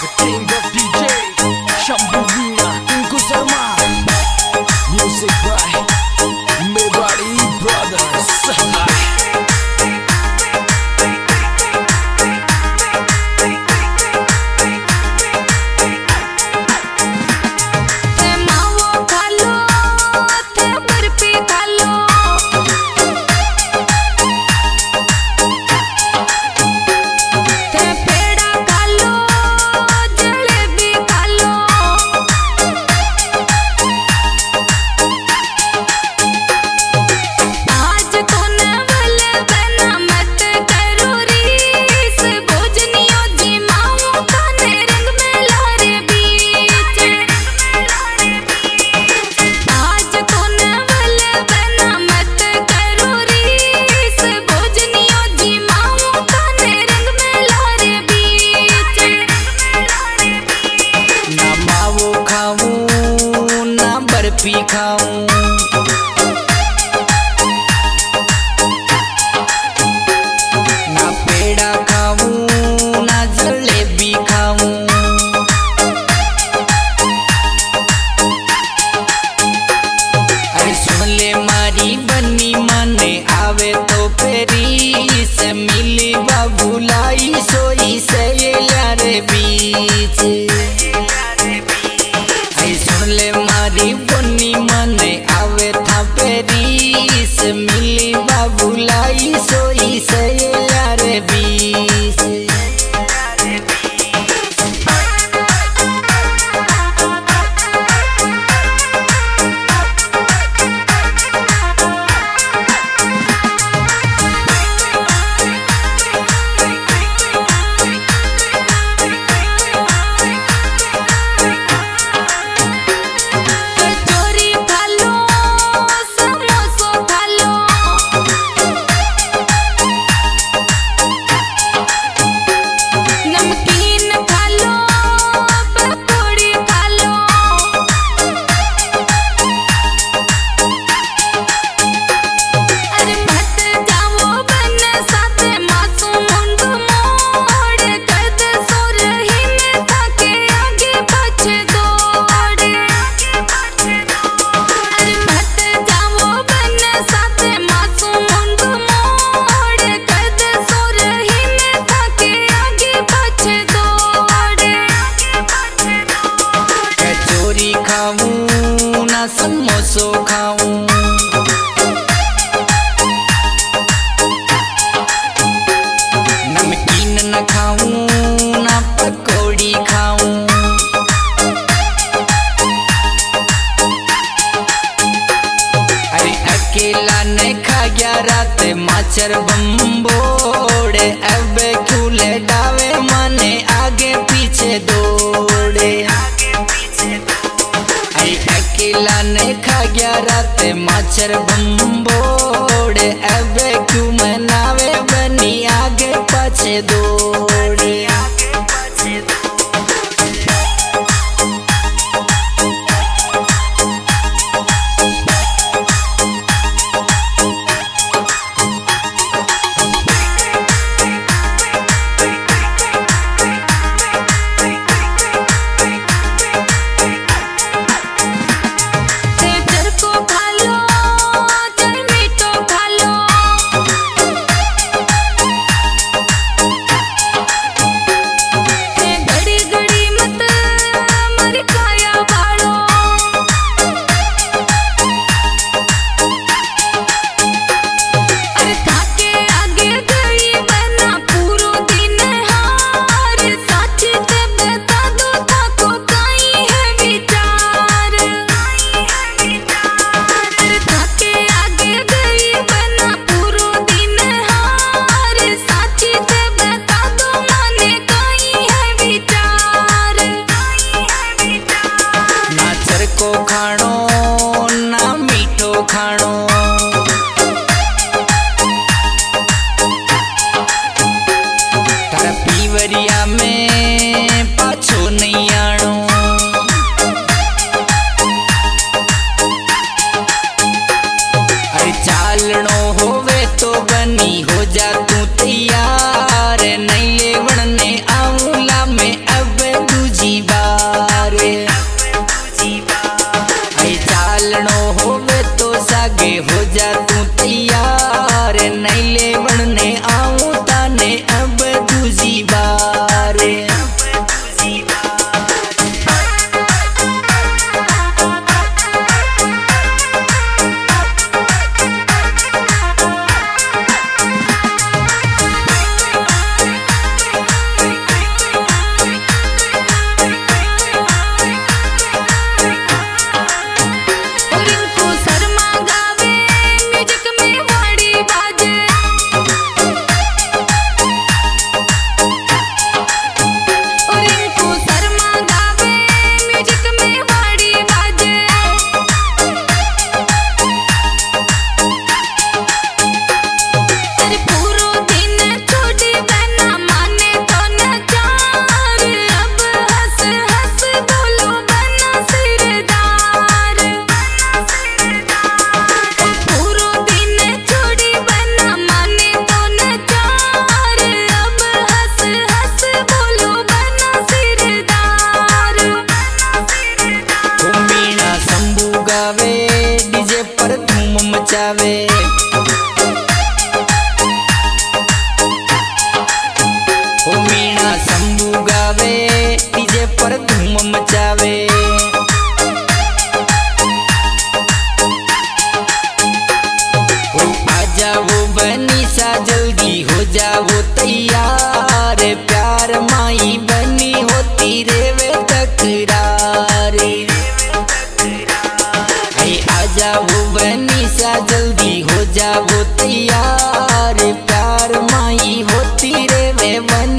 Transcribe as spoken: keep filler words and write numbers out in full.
The king of D J, Shambhu Veena, Tinku Sharma. Music by Mewari Brothers. पी खाऊं ना पेड़ा खाऊं ना जलेबी खाऊं अरे सुन ले मारी बनी माने आवे तो फेरी से मिली बाबूलाई सोई से यारे बीच सुन ले मारी बनी मने आवे था पेरी से मिली बाबूलाई सोई से यारे बीच समोसो खाऊं नमकीन न खाऊं ना पकौड़ी खाऊं अरे अकेला न खा गया रात माचर बम्बोड़े अब क्यूले डावे माने आगे पीछे दौड़े अकेला ने खा गया रात माचर बम्बोड़े अब क्यों मनावे बनी आगे पाछे दौड़े को खाणो ना मीठो खाणो तारा पीवरिया में पाछो नहीं आनो अरे चालनो होवे तो बनी हो जा तू तैयार नहीं लेवण ने आऊला में अब मन